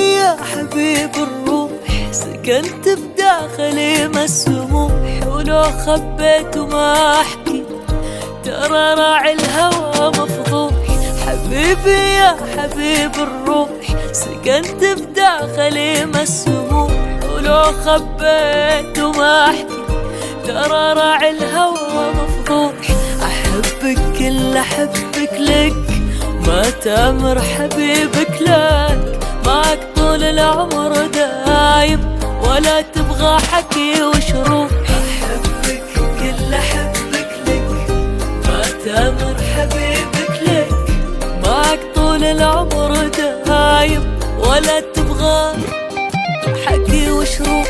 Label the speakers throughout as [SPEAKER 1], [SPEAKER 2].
[SPEAKER 1] حبيبي يا حبيب الروح، سكنت بداخلي مسموح، ولو خبيت وما احكي ترى راعي الهوى مفضوح. حبيبي يا حبيب الروح، سكنت بداخلي مسموح، ولو خبيت وما احكي ترى راعي الهوى مفضوح. احبك كل احبك لك، ما تامر حبيبك لك، معك طول العمر دايم ولا تبغى حكي وشروح. احبك كل احبك لك، ما تامر حبيبك لك، معك طول العمر دايم ولا تبغى حكي وشروح.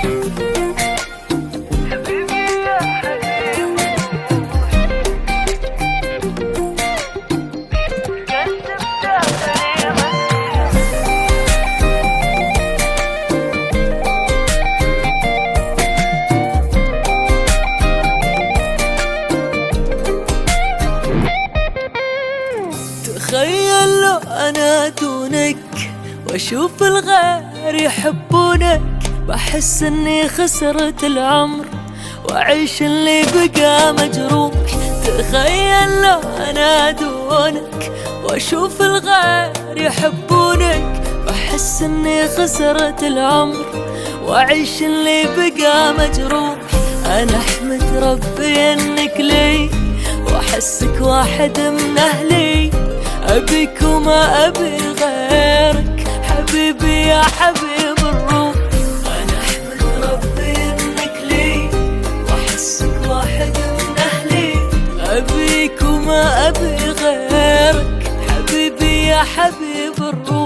[SPEAKER 1] تخيل لو أنا دونك وأشوف الغير يحبونك، بحس إني خسرت العمر وأعيش اللي بقى مجروح. تخيل لو أنا دونك وأشوف الغير يحبونك، بحس إني خسرت العمر وأعيش اللي بقى مجروح. أنا أحمد ربي إنك لي وأحسك واحد من أهلي، أبيك وما أبي غيرك حبيبي يا حبيب الروح. أنا أحمد ربي إنك لي وأحسك واحد من أهلي، أبيك وما أبي غيرك حبيبي يا حبيب الروح.